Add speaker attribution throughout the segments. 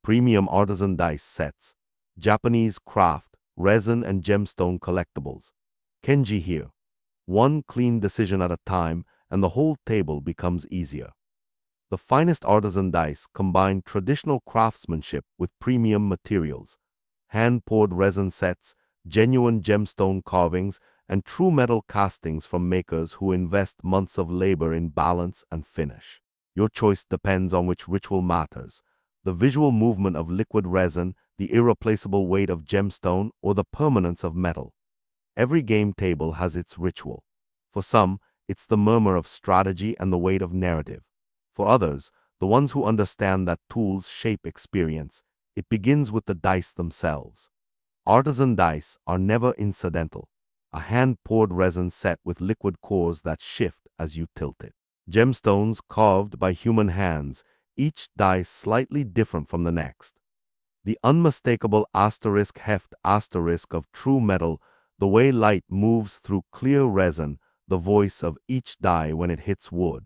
Speaker 1: premium artisan dice sets, Japanese craft, resin and gemstone collectibles. Kenji here. One clean decision at a time, and the whole table becomes easier. The finest artisan dice combine traditional craftsmanship with premium materials, hand-poured resin sets, genuine gemstone carvings, and true metal castings from makers who invest months of labor in balance and finish. Your choice depends on which ritual matters: the visual movement of liquid resin, the irreplaceable weight of gemstone, or the permanence of metal. Every game table has its ritual. For some, it's the murmur of strategy and the weight of narrative. For others, the ones who understand that tools shape experience, it begins with the dice themselves. Artisan dice are never incidental. A hand-poured resin set with liquid cores that shift as you tilt it. Gemstones carved by human hands, each die slightly different from the next. The unmistakable asterisk heft asterisk of true metal, the way light moves through clear resin, the voice of each die when it hits wood.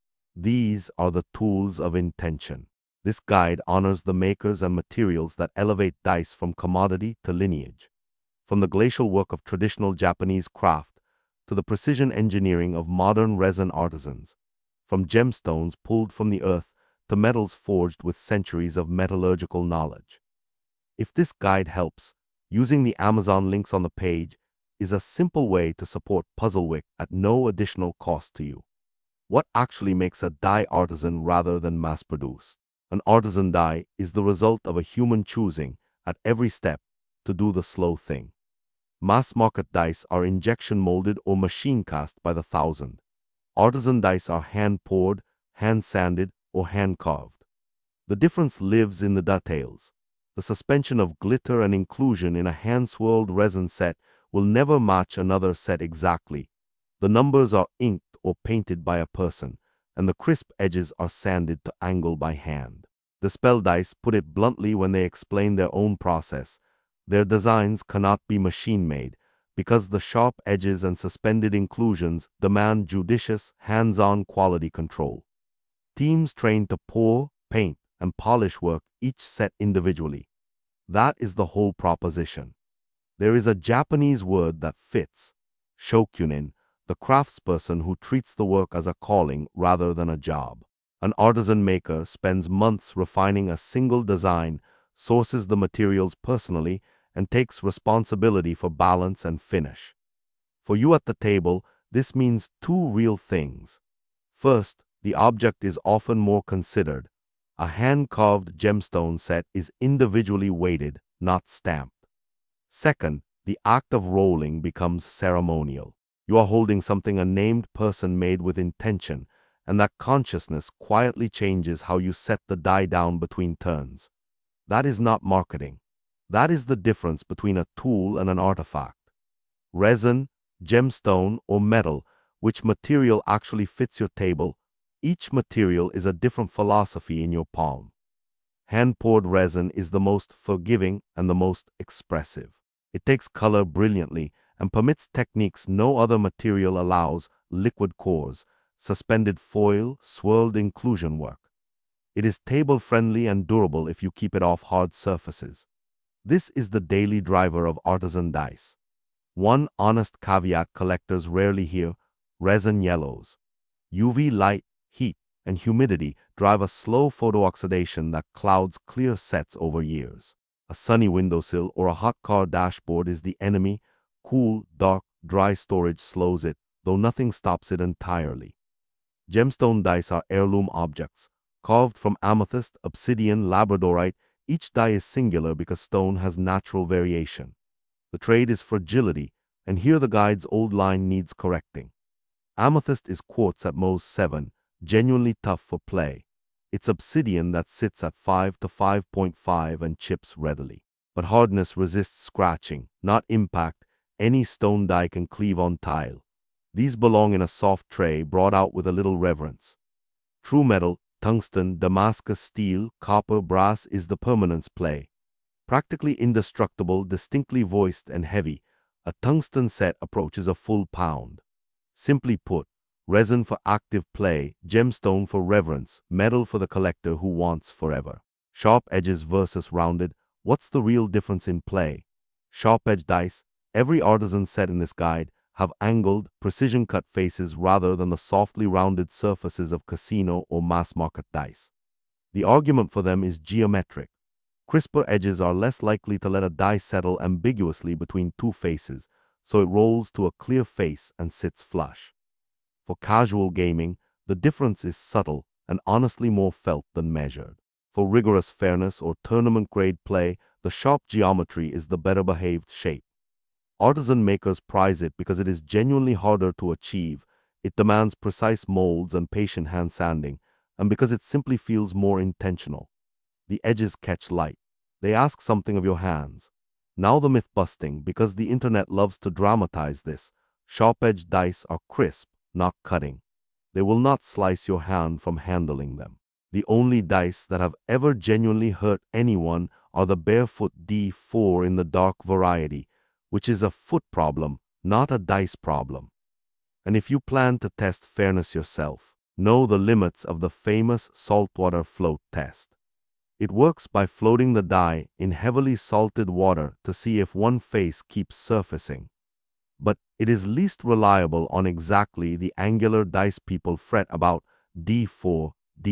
Speaker 1: These are the tools of intention. This guide honors the makers and materials that elevate dice from commodity to lineage. From the glacial work of traditional Japanese craft to the precision engineering of modern resin artisans. From gemstones pulled from the earth to metals forged with centuries of metallurgical knowledge. If this guide helps, using the Amazon links on the page is a simple way to support Puzzlewick at no additional cost to you. What actually makes a die artisan rather than mass-produced? An artisan die is the result of a human choosing, at every step, to do the slow thing. Mass-market dice are injection-molded or machine-cast by the thousand. Artisan dice are hand-poured, hand-sanded, or hand-carved. The difference lives in the details. The suspension of glitter and inclusion in a hand-swirled resin set will never match another set exactly. The numbers are inked or painted by a person, and the crisp edges are sanded to angle by hand. The spell dice put it bluntly when they explain their own process. Their designs cannot be machine-made because the sharp edges and suspended inclusions demand judicious, hands-on quality control. Teams trained to pour, paint, and polish work each set individually. That is the whole proposition. There is a Japanese word that fits: shokunin, the craftsperson who treats the work as a calling rather than a job. An artisan maker spends months refining a single design, sources the materials personally, and takes responsibility for balance and finish. For you at the table, this means two real things. First, the object is often more considered. A hand-carved gemstone set is individually weighted, not stamped. Second, the act of rolling becomes ceremonial. You are holding something a named person made with intention, and that consciousness quietly changes how you set the die down between turns. That is not marketing. That is the difference between a tool and an artifact. Resin, gemstone, or metal, which material actually fits your table? Each material is a different philosophy in your palm. Hand-poured resin is the most forgiving and the most expressive. It takes color brilliantly and permits techniques no other material allows: liquid cores, suspended foil, swirled inclusion work. It is table-friendly and durable if you keep it off hard surfaces. This is the daily driver of artisan dice. One honest caveat collectors rarely hear: resin yellows. UV light, heat, and humidity drive a slow photooxidation that clouds clear sets over years. A sunny windowsill or a hot car dashboard is the enemy. Cool, dark, dry storage slows it, though nothing stops it entirely. Gemstone dice are heirloom objects, carved from amethyst, obsidian, labradorite. Each die is singular because stone has natural variation. The trade is fragility, and here the guide's old line needs correcting. Amethyst is quartz at Mohs 7, genuinely tough for play. It's obsidian that sits at 5 to 5.5 and chips readily. But hardness resists scratching, not impact. Any stone die can cleave on tile. These belong in a soft tray brought out with a little reverence. True metal, tungsten, Damascus steel, copper, brass is the permanence play. Practically indestructible, distinctly voiced and heavy, a tungsten set approaches a full pound. Simply put, resin for active play, gemstone for reverence, metal for the collector who wants forever. Sharp edges versus rounded. What's the real difference in play? Sharp edge dice, every artisan set in this guide, have angled, precision-cut faces rather than the softly rounded surfaces of casino or mass-market dice. The argument for them is geometric. Crisper edges are less likely to let a die settle ambiguously between two faces, so it rolls to a clear face and sits flush. For casual gaming, the difference is subtle and honestly more felt than measured. For rigorous fairness or tournament-grade play, the sharp geometry is the better-behaved shape. Artisan makers prize it because it is genuinely harder to achieve, it demands precise molds and patient hand sanding, and because it simply feels more intentional. The edges catch light. They ask something of your hands. Now the myth busting, because the internet loves to dramatize this. Sharp-edged dice are crisp, not cutting. They will not slice your hand from handling them. The only dice that have ever genuinely hurt anyone are the barefoot D4 in the dark variety, which is a foot problem, not a dice problem. And if you plan to test fairness yourself, know the limits of the famous saltwater float test. It works by floating the die in heavily salted water to see if one face keeps surfacing. But it is least reliable on exactly the angular dice people fret about D4,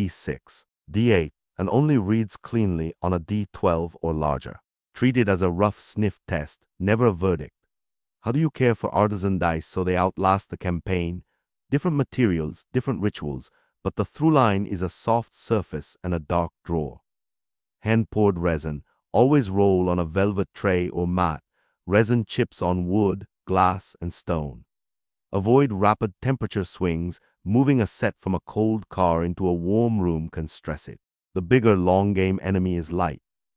Speaker 1: D6, D8, and only reads cleanly on a D12 or larger. Treat it as a rough sniff test, never a verdict. How do you care for artisan dice so they outlast the campaign? Different materials, different rituals, but the through line is a soft surface and a dark drawer. Hand-poured resin, always roll on a velvet tray or mat. Resin chips on wood, glass, and stone. Avoid rapid temperature swings. Moving a set from a cold car into a warm room can stress it. The bigger long-game enemy is light.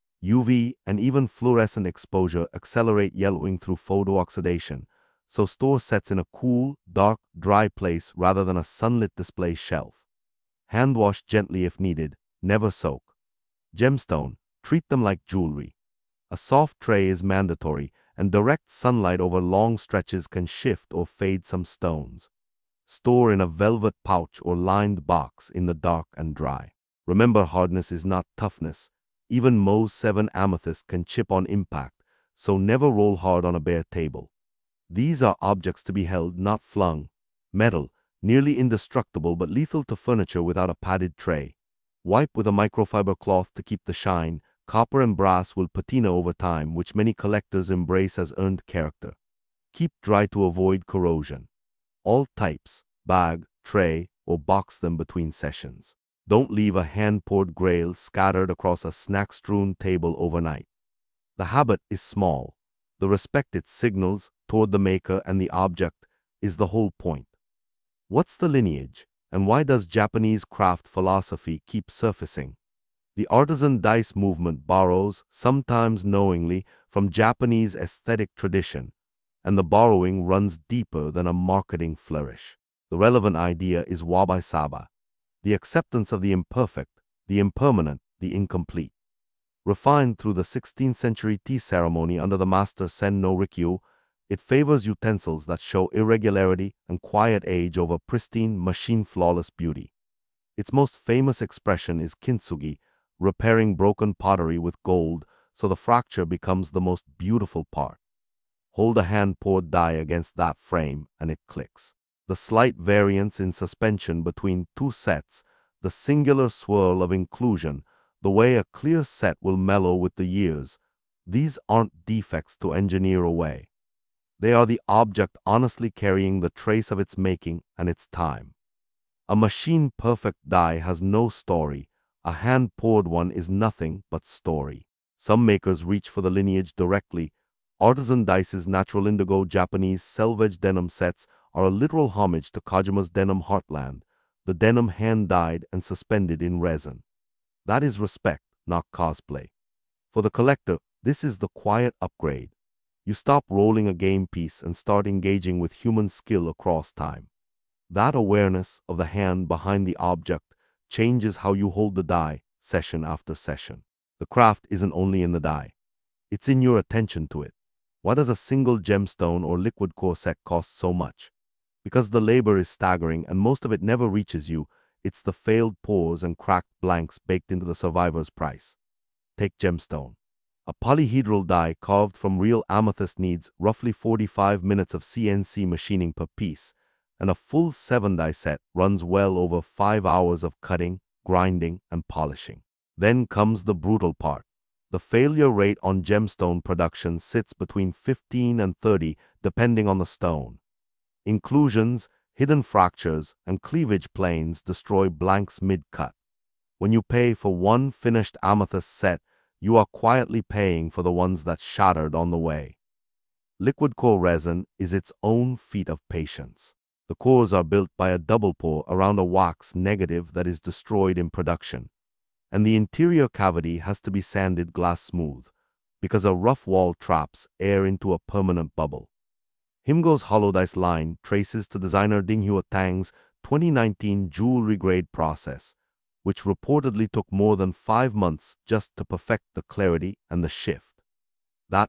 Speaker 1: UV and even fluorescent exposure accelerate yellowing through photooxidation, so store sets in a cool, dark, dry place rather than a sunlit display shelf. Hand wash gently if needed, never soak. Gemstone, treat them like jewelry. A soft tray is mandatory, and direct sunlight over long stretches can shift or fade some stones. Store in a velvet pouch or lined box in the dark and dry. Remember, hardness is not toughness. Even Mohs 7 amethyst can chip on impact, so never roll hard on a bare table. These are objects to be held, not flung. Metal, nearly indestructible but lethal to furniture without a padded tray. Wipe with a microfiber cloth to keep the shine. Copper and brass will patina over time, which many collectors embrace as earned character. Keep dry to avoid corrosion. All types, bag, tray, or box them between sessions. Don't leave a hand-poured grail scattered across a snack-strewn table overnight. The habit is small. The respect it signals toward the maker and the object is the whole point. What's the lineage, and why does Japanese craft philosophy keep surfacing? The artisan dice movement borrows, sometimes knowingly, from Japanese aesthetic tradition, and the borrowing runs deeper than a marketing flourish. The relevant idea is wabi-sabi, the acceptance of the imperfect, the impermanent, the incomplete. Refined through the 16th century tea ceremony under the master Sen no Rikyu, it favors utensils that show irregularity and quiet age over pristine, machine-flawless beauty. Its most famous expression is kintsugi, repairing broken pottery with gold so the fracture becomes the most beautiful part. Hold a hand-poured die against that frame and it clicks. The slight variance in suspension between two sets, the singular swirl of inclusion, the way a clear set will mellow with the years, these aren't defects to engineer away. They are the object honestly carrying the trace of its making and its time. A machine-perfect die has no story. A hand-poured one is nothing but story. Some makers reach for the lineage directly. Artisan Dice's Natural Indigo Japanese selvage denim sets are a literal homage to Kojima's denim heartland, the denim hand-dyed and suspended in resin. That is respect, not cosplay. For the collector, this is the quiet upgrade. You stop rolling a game piece and start engaging with human skill across time. That awareness of the hand behind the object changes how you hold the die, session after session. The craft isn't only in the die. It's in your attention to it. Why does a single gemstone or liquid core set cost so much? Because the labor is staggering and most of it never reaches you. It's the failed pours and cracked blanks baked into the survivor's price. Take gemstone. A polyhedral die carved from real amethyst needs roughly 45 minutes of CNC machining per piece, and a full 7-die set runs well over 5 hours of cutting, grinding, and polishing. Then comes the brutal part. The failure rate on gemstone production sits between 15 and 30 depending on the stone. Inclusions, hidden fractures, and cleavage planes destroy blanks mid-cut. When you pay for one finished amethyst set, you are quietly paying for the ones that shattered on the way. Liquid core resin is its own feat of patience. The cores are built by a double pour around a wax negative that is destroyed in production, and the interior cavity has to be sanded glass smooth because a rough wall traps air into a permanent bubble. Himgo's hollow dice line traces to designer Dinghua Tang's 2019 jewelry-grade process, which reportedly took more than 5 months just to perfect the clarity and the shift. That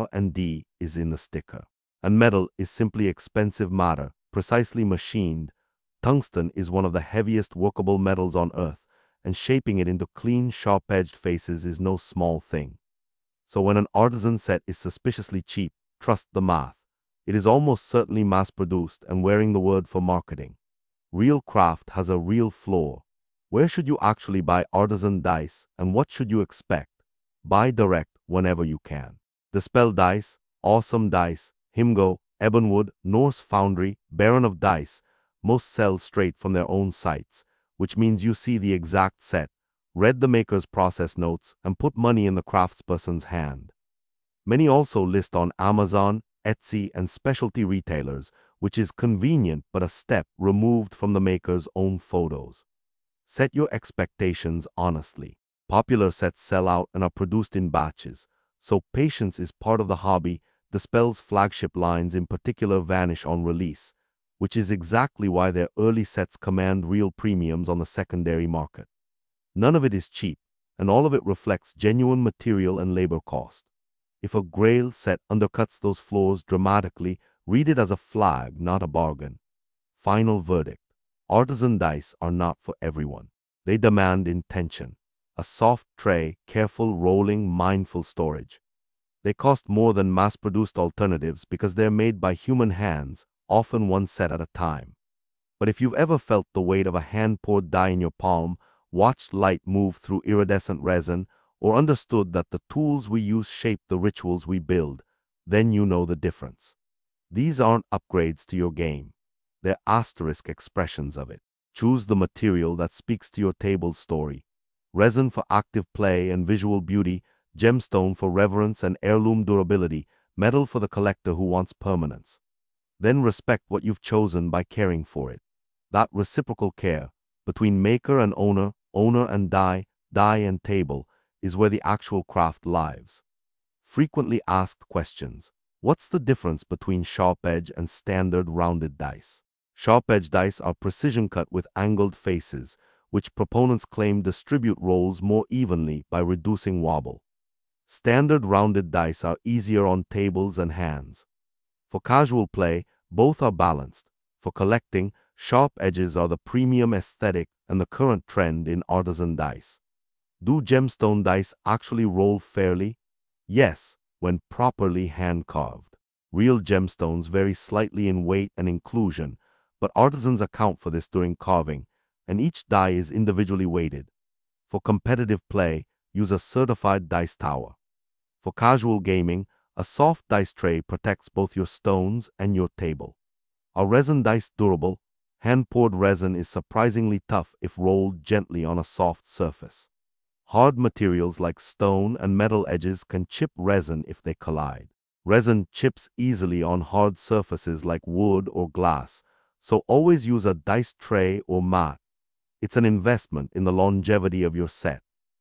Speaker 1: R&D is in the sticker. And metal is simply expensive matter, precisely machined. Tungsten is one of the heaviest workable metals on Earth, and shaping it into clean, sharp-edged faces is no small thing. So when an artisan set is suspiciously cheap, trust the math. It is almost certainly mass-produced and wearing the word for marketing. Real craft has a real floor. Where should you actually buy artisan dice, and what should you expect? Buy direct whenever you can. Dispel Dice, Awesome Dice, Himgo, Ebonwood, Norse Foundry, Baron of Dice, most sell straight from their own sites, which means you see the exact set, read the maker's process notes, and put money in the craftsperson's hand. Many also list on Amazon, Etsy, and specialty retailers, which is convenient but a step removed from the maker's own photos. Set your expectations honestly. Popular sets sell out and are produced in batches, so patience is part of the hobby. Dispel's flagship lines in particular vanish on release, which is exactly why their early sets command real premiums on the secondary market. None of it is cheap, and all of it reflects genuine material and labor cost. If a Grail set undercuts those floors dramatically, read it as a flag, not a bargain. Final verdict. Artisan dice are not for everyone. They demand intention. A soft tray, careful rolling, mindful storage. They cost more than mass-produced alternatives because they're made by human hands, often one set at a time. But if you've ever felt the weight of a hand-poured die in your palm, watched light move through iridescent resin, or understood that the tools we use shape the rituals we build, then you know the difference. These aren't upgrades to your game. They're asterisk expressions of it. Choose the material that speaks to your table's story. Resin for active play and visual beauty, gemstone for reverence and heirloom durability, metal for the collector who wants permanence. Then respect what you've chosen by caring for it. That reciprocal care, between maker and owner, owner and die, die and table, is where the actual craft lives. Frequently asked questions. What's the difference between sharp edge and standard rounded dice? Sharp edge dice are precision cut with angled faces, which proponents claim distribute rolls more evenly by reducing wobble. Standard rounded dice are easier on tables and hands. For casual play, both are balanced. For collecting, sharp edges are the premium aesthetic and the current trend in artisan dice. Do gemstone dice actually roll fairly? Yes, when properly hand-carved. Real gemstones vary slightly in weight and inclusion, but artisans account for this during carving, and each die is individually weighted. For competitive play, use a certified dice tower. For casual gaming, a soft dice tray protects both your stones and your table. Are resin dice durable? Hand-poured resin is surprisingly tough if rolled gently on a soft surface. Hard materials like stone and metal edges can chip resin if they collide. Resin chips easily on hard surfaces like wood or glass, so always use a dice tray or mat. It's an investment in the longevity of your set.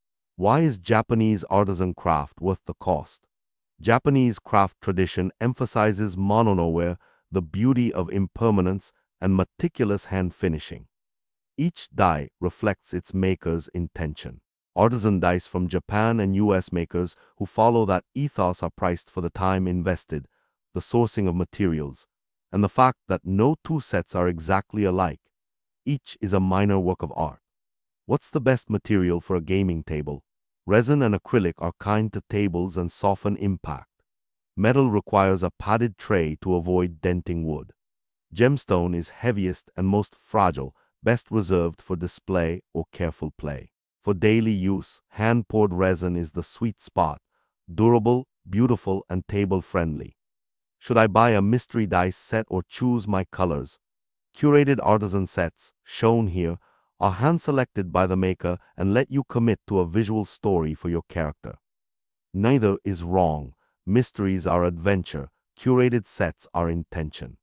Speaker 1: Why is Japanese artisan craft worth the cost? Japanese craft tradition emphasizes mononoware, the beauty of impermanence, and meticulous hand finishing. Each die reflects its maker's intention. Artisan dice from Japan and US makers who follow that ethos are priced for the time invested, the sourcing of materials, and the fact that no two sets are exactly alike. Each is a minor work of art. What's the best material for a gaming table? Resin and acrylic are kind to tables and soften impact. Metal requires a padded tray to avoid denting wood. Gemstone is heaviest and most fragile, best reserved for display or careful play. For daily use, hand-poured resin is the sweet spot, durable, beautiful, and table-friendly. Should I buy a mystery dice set or choose my colors? Curated artisan sets, shown here, are hand-selected by the maker and let you commit to a visual story for your character. Neither is wrong. Mysteries are adventure, curated sets are intention.